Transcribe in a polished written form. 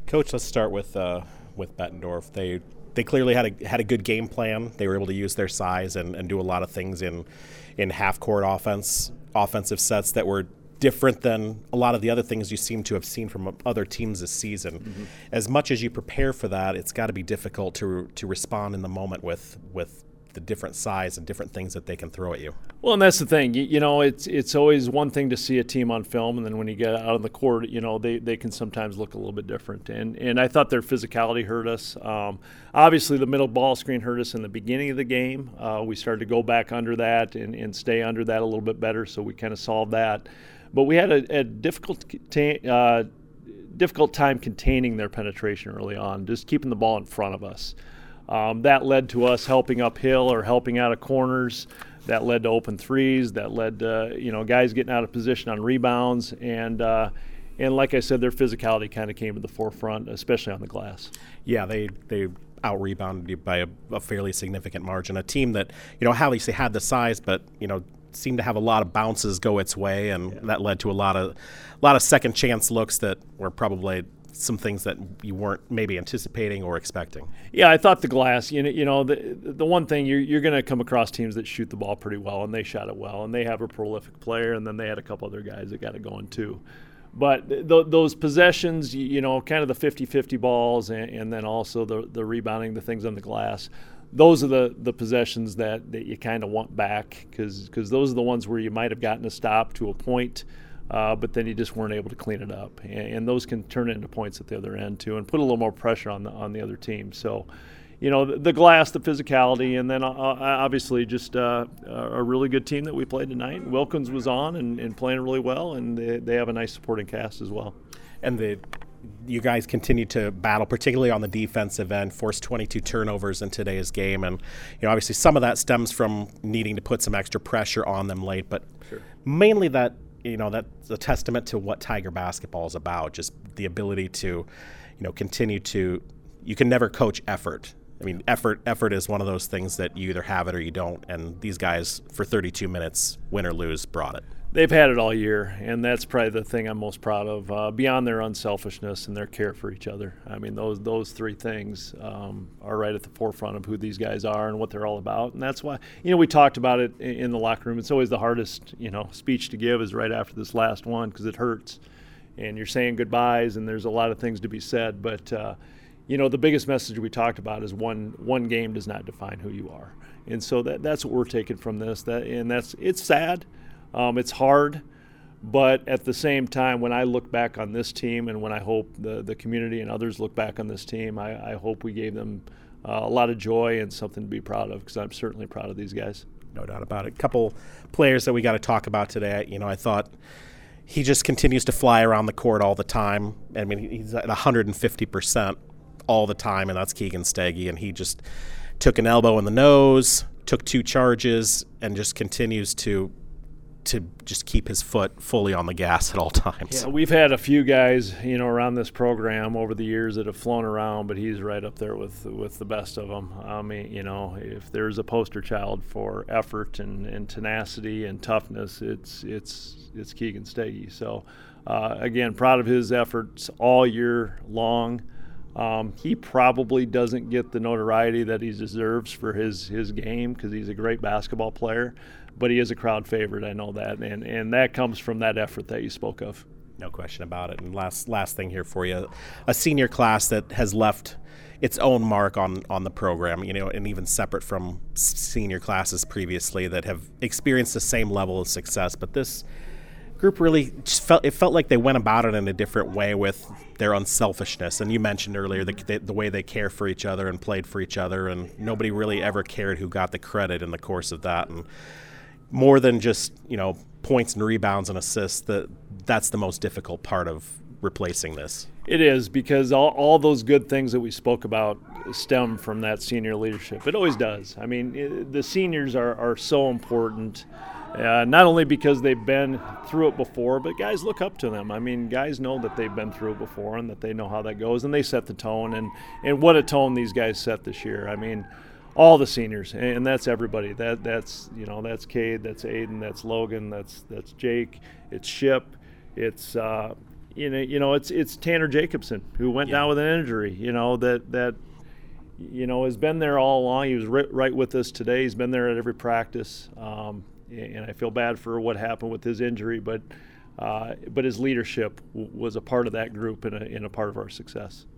Coach, let's start with Bettendorf. They clearly had a good game plan. They were able to use their size and do a lot of things in half court offensive sets that were different than a lot of the other things you seem to have seen from other teams this season. Mm-hmm. As much as you prepare for that, it's got to be difficult to respond in the moment with the different size and different things that they can throw at you. Well, and that's the thing. It's always one thing to see a team on film, and then when you get out on the court, they can sometimes look a little bit different. And I thought their physicality hurt us. Obviously, the middle ball screen hurt us in the beginning of the game. We started to go back under that and stay under that a little bit better, so we kind of solved that. But we had a difficult time containing their penetration early on, just keeping the ball in front of us. That led to us helping uphill or helping out of corners. That led to open threes. That led to guys getting out of position on rebounds. And like I said, their physicality kind of came to the forefront, especially on the glass. Yeah, they out-rebounded you by a fairly significant margin. A team that, obviously had the size, but, seemed to have a lot of bounces go its way, and that led to a lot of second chance looks that were probably some things that you weren't maybe anticipating or expecting. Yeah, I thought the glass, the one thing you're going to come across teams that shoot the ball pretty well, and they shot it well, and they have a prolific player, and then they had a couple other guys that got it going too. But those possessions, kind of the 50-50 balls, and then also the rebounding, the things on the glass, those are the possessions that you kind of want back because those are the ones where you might have gotten a stop to a point, but then you just weren't able to clean it up. And those can turn into points at the other end too and put a little more pressure on the other team. So, the glass, the physicality, and then obviously just a really good team that we played tonight. Wilkins was on and playing really well, and they have a nice supporting cast as well. And you guys continue to battle, particularly on the defensive end, forced 22 turnovers in today's game. And, obviously some of that stems from needing to put some extra pressure on them late. But sure, mainly that's a testament to what Tiger basketball is about, just the ability to, continue to – you can never coach effort. I mean, effort is one of those things that you either have it or you don't. And these guys, for 32 minutes, win or lose, brought it. They've had it all year, and that's probably the thing I'm most proud of, beyond their unselfishness and their care for each other. I mean, those three things are right at the forefront of who these guys are and what they're all about. And that's why, we talked about it in the locker room. It's always the hardest, speech to give is right after this last one because it hurts. And you're saying goodbyes, and there's a lot of things to be said. But, the biggest message we talked about is one game does not define who you are. And so that's what we're taking from this. It's sad. It's hard, but at the same time, when I look back on this team and when I hope the community and others look back on this team, I hope we gave them a lot of joy and something to be proud of because I'm certainly proud of these guys. No doubt about it. A couple players that we got to talk about today. I thought he just continues to fly around the court all the time. I mean, he's at 150% all the time, and that's Keegan Steggy, and he just took an elbow in the nose, took 2 charges, and just continues to just keep his foot fully on the gas at all times. Yeah, we've had a few guys, around this program over the years that have flown around, but he's right up there with the best of them. I mean, if there's a poster child for effort and tenacity and toughness, it's Keegan Steggy. So, again, proud of his efforts all year long. He probably doesn't get the notoriety that he deserves for his game because he's a great basketball player. But he is a crowd favorite, I know that, and that comes from that effort that you spoke of. No question about it. And last thing here for you, a senior class that has left its own mark on the program, and even separate from senior classes previously that have experienced the same level of success. But this group really just felt like they went about it in a different way with their unselfishness. And you mentioned earlier the way they care for each other and played for each other, and nobody really ever cared who got the credit in the course of that. And more than just, points and rebounds and assists, that's the most difficult part of replacing this. It is, because all those good things that we spoke about stem from that senior leadership. It always does. I mean, the seniors are so important, not only because they've been through it before, but guys look up to them. I mean, guys know that they've been through it before and that they know how that goes, and they set the tone. And what a tone these guys set this year. I mean, all the seniors, and that's everybody. That's Cade, that's Aiden, that's Logan, that's Jake, it's Ship, it's it's Tanner Jacobson who went down with an injury. That has been there all along. He was right with us today. He's been there at every practice, and I feel bad for what happened with his injury, but his leadership was a part of that group and a part of our success.